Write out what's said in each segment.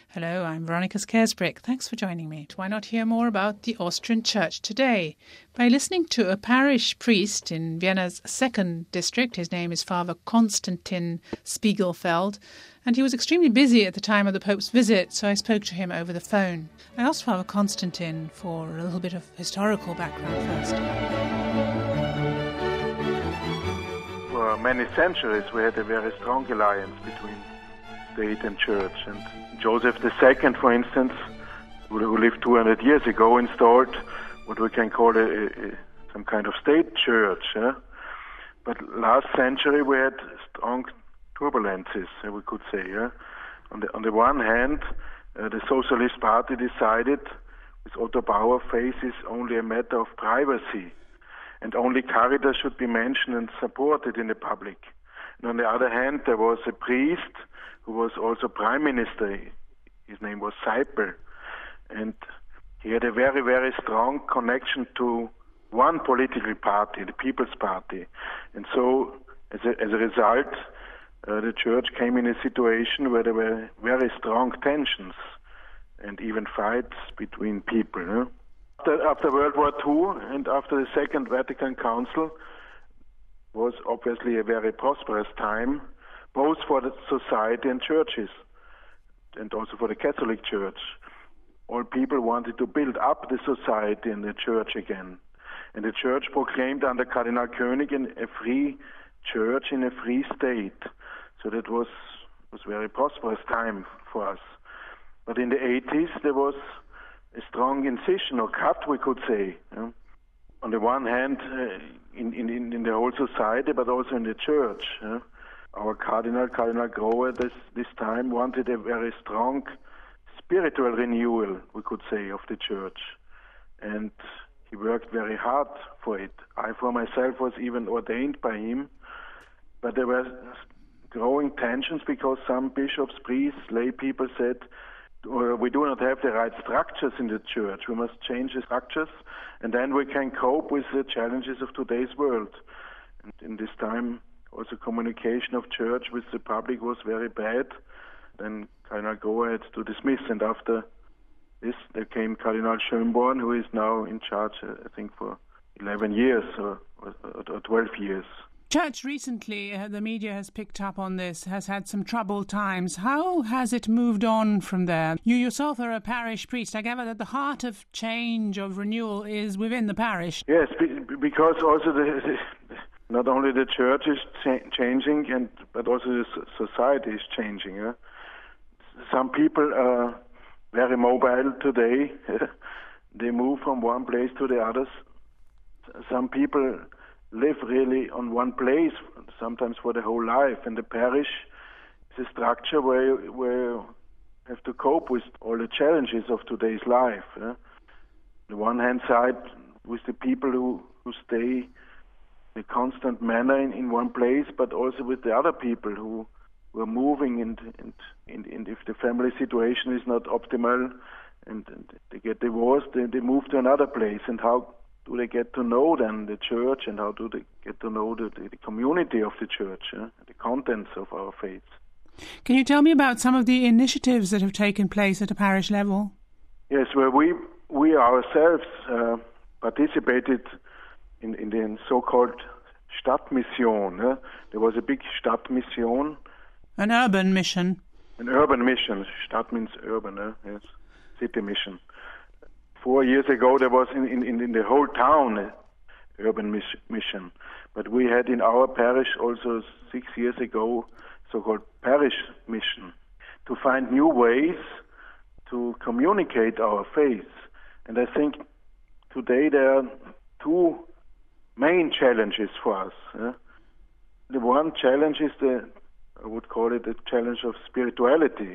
Hello, I'm Veronica Skersbrick. Thanks for joining me. Why not hear more about the Austrian Church today? By listening to a parish priest in Vienna's second district. His name is Father Konstantin Spiegelfeld, and he was extremely busy at the time of the Pope's visit, so I spoke to him over the phone. I asked Father Konstantin for a little bit of historical background first. For many centuries we had a very strong alliance between state and church, and Joseph II, for instance, who lived 200 years ago, installed what we can call some kind of state church. But last century we had strong turbulences, we could say. On the one hand, the Socialist Party decided with Otto Bauer faith is only a matter of privacy, and only Caritas should be mentioned and supported in the public. And on the other hand, there was a priest who was also prime minister. His name was Seipel, and he had a very, very strong connection to one political party, the People's Party. And so, as a result, the church came in a situation where there were very strong tensions and even fights between people. After World War II and after the Second Vatican Council was obviously a very prosperous time, both for the society and churches, and also for the Catholic Church. All people wanted to build up the society and the church again. And the church proclaimed under Cardinal König a free church in a free state. So that was very prosperous time for us. But in the 80s there was a strong incision or cut, we could say. On the one hand, in the whole society, but also in the church. Our Cardinal Grohe, this time wanted a very strong spiritual renewal, we could say, of the church. And he worked very hard for it. I, for myself, was even ordained by him. But there were growing tensions because some bishops, priests, lay people said, we do not have the right structures in the church. We must change the structures, and then we can cope with the challenges of today's world. And in this time, also communication of church with the public was very bad. Then Cardinal Grohe had to dismiss, and after this there came Cardinal Schönborn, who is now in charge, I think, for 11 years or 12 years. Church recently, the media has picked up on this, has had some troubled times. How has it moved on from there? You yourself are a parish priest. I gather that the heart of change, of renewal, is within the parish. Yes, because also not only the church is changing, but also the society is changing. Some people are very mobile today. They move from one place to the others. Some people live really on one place, sometimes for the whole life. And the parish is a structure where you have to cope with all the challenges of today's life. On the one hand side, with the people who stay in a constant manner in one place, but also with the other people who are moving, and if the family situation is not optimal and they get divorced, they move to another place. And how do they get to know then the church, and how do they get to know the community of the church, the contents of our faith? Can you tell me about some of the initiatives that have taken place at a parish level? Yes, well, we ourselves participated in the so-called Stadtmission. There was a big Stadtmission. An urban mission. An urban mission. Stadt means urban, yes. City mission. 4 years ago there was in the whole town an urban mission. But we had in our parish also 6 years ago so-called parish mission, to find new ways to communicate our faith. And I think today there are two main challenges for us. The one challenge is I would call it the challenge of spirituality.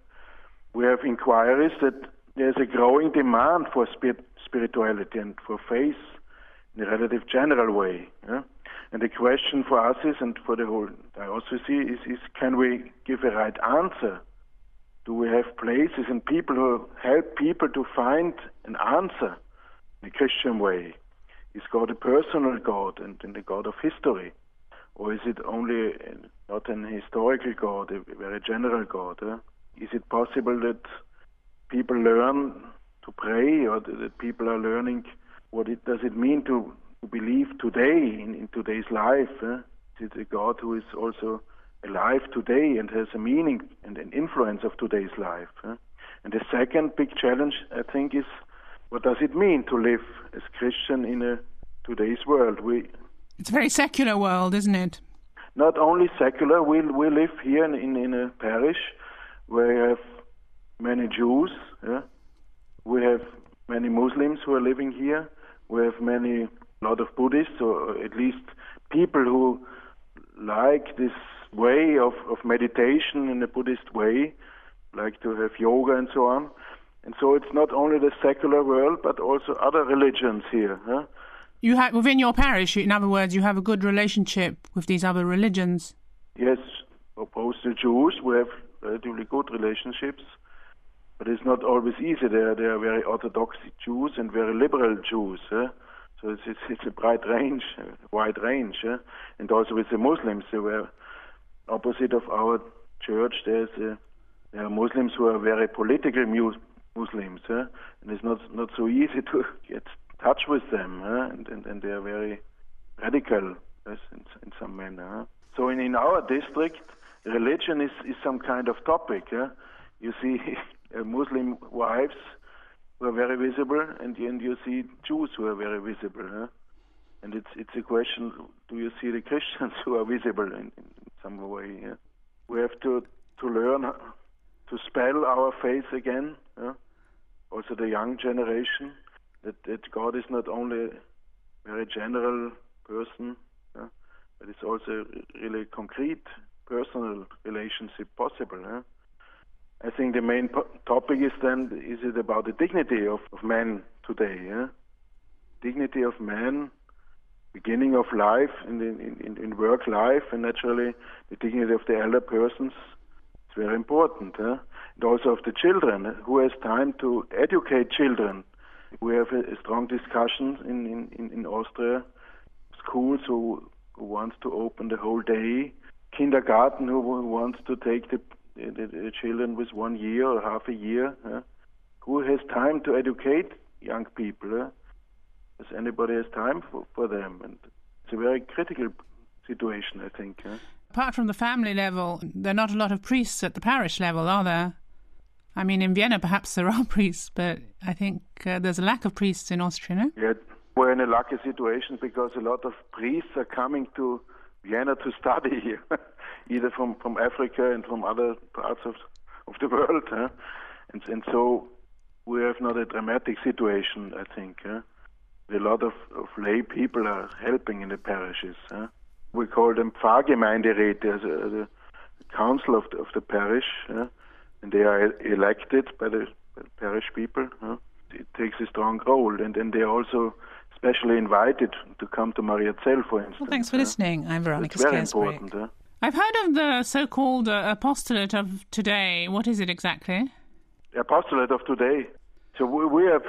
We have inquiries that there's a growing demand for spirituality and for faith in a relative general way. And the question for us is, and for the whole diocese, is can we give a right answer? Do we have places and people who help people to find an answer in a Christian way? Is God a personal God and the God of history? Or is it only not an historical God, a very general God? Is it possible that people learn to pray, or that people are learning does it mean to believe today in today's life? Is it a God who is also alive today and has a meaning and an influence of today's life? And the second big challenge, I think, is what does it mean to live as Christian in today's world? It's a very secular world, isn't it? Not only secular. We live here in a parish where you have many Jews. We have many Muslims who are living here. We have a lot of Buddhists, or at least people who like this way of meditation in a Buddhist way, like to have yoga and so on. And so it's not only the secular world, but also other religions here. You have, within your parish, in other words, you have a good relationship with these other religions? Yes, opposed to Jews, we have relatively good relationships. But it's not always easy. There are very Orthodox Jews and very liberal Jews. So it's a wide range. And also with the Muslims, they were opposite of our church. There are Muslims who are very political Muslims, and it's not so easy to get touch with them, and they are very radical in some manner. So in our district, religion is some kind of topic. You see Muslim wives who are very visible, and you see Jews who are very visible. And it's a question: do you see the Christians who are visible in some way? We have to learn to spell our faith again. Also, the young generation, that God is not only a very general person, but it's also really concrete personal relationship possible. I think the main topic is then, is it about the dignity of man today? Dignity of man, beginning of life, in work life, and naturally the dignity of the elder persons. It's very important. And also of the children. Who has time to educate children? We have a strong discussion in Austria. Schools who wants to open the whole day. Kindergarten who wants to take the children with 1 year or half a year. Who has time to educate young people? Does anybody has time for them? And it's a very critical situation, I think. Apart from the family level, there are not a lot of priests at the parish level, are there? I mean, in Vienna perhaps there are priests, but I think there's a lack of priests in Austria, no? Yeah, we're in a lucky situation because a lot of priests are coming to Vienna to study here, either from Africa and from other parts of the world. And so we have not a dramatic situation, I think. A lot of lay people are helping in the parishes. We call them Pfarrgemeinderäte, the council of the parish, and they are elected by the parish people. It takes a strong role, and they are also specially invited to come to Mariazell, for instance. Well, thanks for listening. I'm Veronica It's very Skersbrick. important. I've heard of the so-called apostolate of today. What is it exactly? The apostolate of today. So we have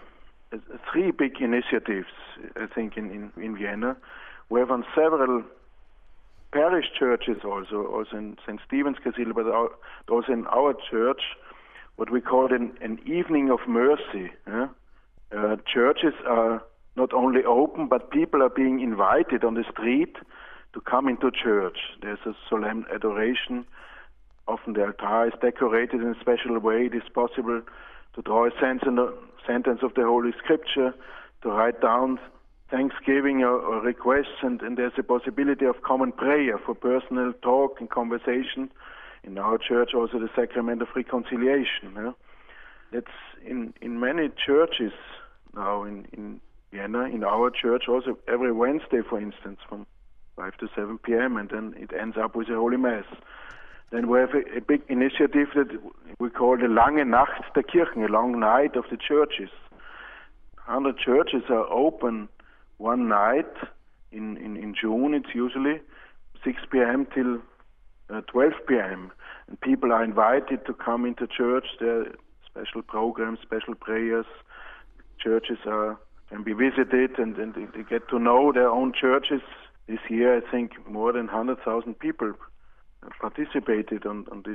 3 big initiatives, I think, in Vienna. We have on several parish churches also in St. Stephen's Cathedral, but also in our church, what we call an evening of mercy. Churches are not only open, but people are being invited on the street to come into church. There's a solemn adoration. Often the altar is decorated in a special way. It is possible to draw a sentence of the Holy Scripture, to write down thanksgiving or requests, and there's a possibility of common prayer for personal talk and conversation. In our church, also the sacrament of reconciliation. That's in many churches now in Vienna. In our church, also every Wednesday, for instance, from 5 to 7 p.m., and then it ends up with a Holy Mass. Then we have a big initiative that we call the Lange Nacht der Kirchen, a long night of the churches. 100 churches are open one night in June. It's usually 6 p.m. till 12 p.m. And people are invited to come into church. There are special programs, special prayers. Churches can be visited, and they get to know their own churches. This year, I think more than 100,000 people participated on this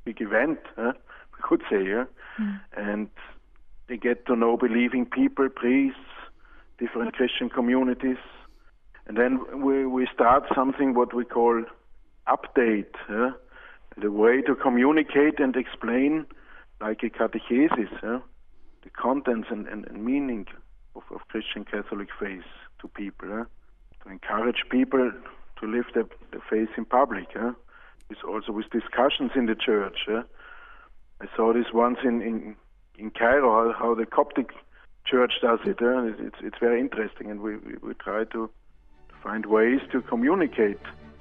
big event, we could say, and they get to know believing people, priests, different Christian communities, and then we start something what we call update, the way to communicate and explain, like a catechesis, the contents and meaning of Christian Catholic faith to people, to encourage people to live their faith in public. It's also with discussions in the church. I saw this once in Cairo, how the Coptic Church does it. It's very interesting, and we try to find ways to communicate.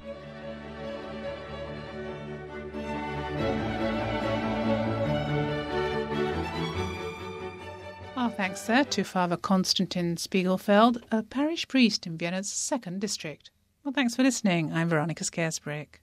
Our thanks there to Father Konstantin Spiegelfeld, a parish priest in Vienna's 2nd district. Well, thanks for listening. I'm Veronica Scaresbrick.